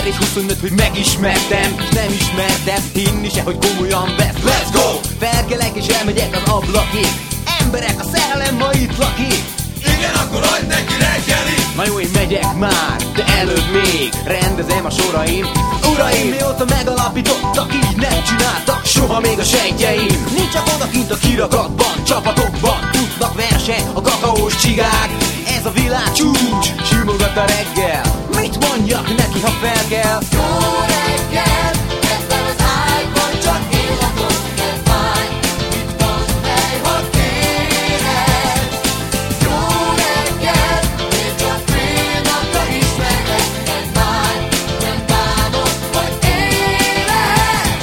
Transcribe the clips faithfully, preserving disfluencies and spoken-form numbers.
Kettőzer és huszonöt, hogy megismertem, és nem ismertem hinni se, hogy komolyan vesz. Let's go! Felkelek és elmegyek az ablakig. Emberek, a szerelem ma itt lakik. Igen, akkor hagyd neki reggeli. Na jó, én megyek már, de előbb még rendezem a soraim. Uraim, mióta megalapítottak, így nem csináltak soha még a sejtjeim. Nincsek odakint a kirakatban, csapatokban futnak verseny a kakaós csigák. Ez a világ csúcs, simogat a reggel. Mit mondjak neki, ha fel kell? Jó reggel, ebben az ágyban csak illatot kell fáj. Itt van hely, ha kéred. Jó reggel, én csak fél napra ismerek egy már. Nem bánod, hogy élek.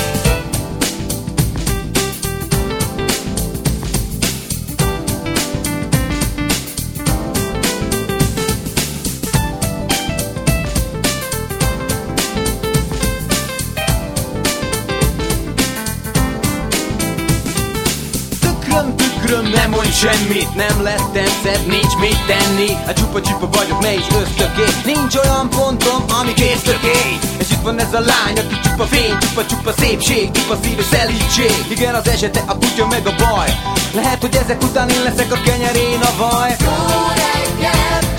Tükröm, tükröm, nem mondj semmit. Nem lettem szebb, nincs mit tenni. A csupa-csupa vagyok, ne is ösztöké. Nincs olyan pontom, ami késztöké. És itt van ez a lány, aki csupa fény, csupa-csupa szépség, csupa szív és szelítség. Igen, az esete, a kutya meg a baj. Lehet, hogy ezek után én leszek a kenyerén a vaj. Jó reggel,